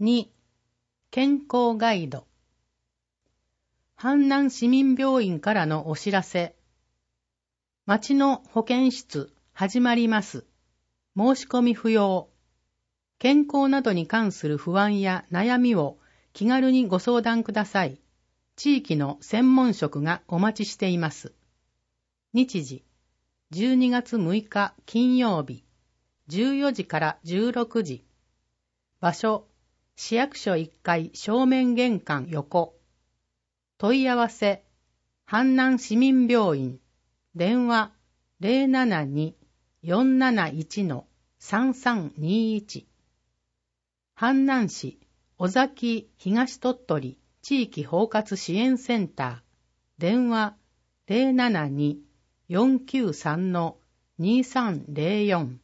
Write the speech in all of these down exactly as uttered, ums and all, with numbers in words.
に、健康ガイド。阪南市民病院からのお知らせ。町の保健室始まります。申し込み不要。健康などに関する不安や悩みを気軽にご相談ください。地域の専門職がお待ちしています。日時、じゅうにがつむいか金曜日、じゅうよじからじゅうろくじ。場所、市役所いっかい正面玄関横。問い合わせ、阪南市民病院。電話 ゼロななに よんなないち さんさんにいち。阪南市尾崎東鳥取地域包括支援センター。電話 ゼロななに よんきゅうさん にさんゼロよん。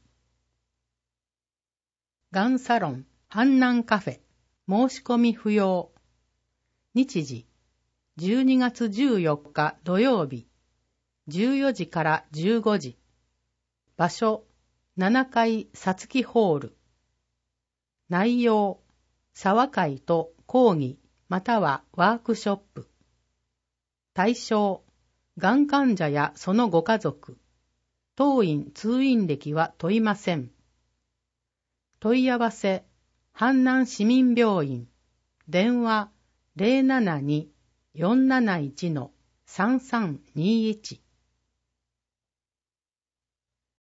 がんサロン阪南カフェ。申し込み不要。日時、じゅうにがつじゅうよっか土曜日、じゅうよじからじゅうごじ。場所、ななかいさつきホール。内容、茶会と講義またはワークショップ。対象、がん患者やそのご家族。当院通院歴は問いません。問い合わせ、阪南市民病院。電話 ゼロななに よんなないち さんさんにいち。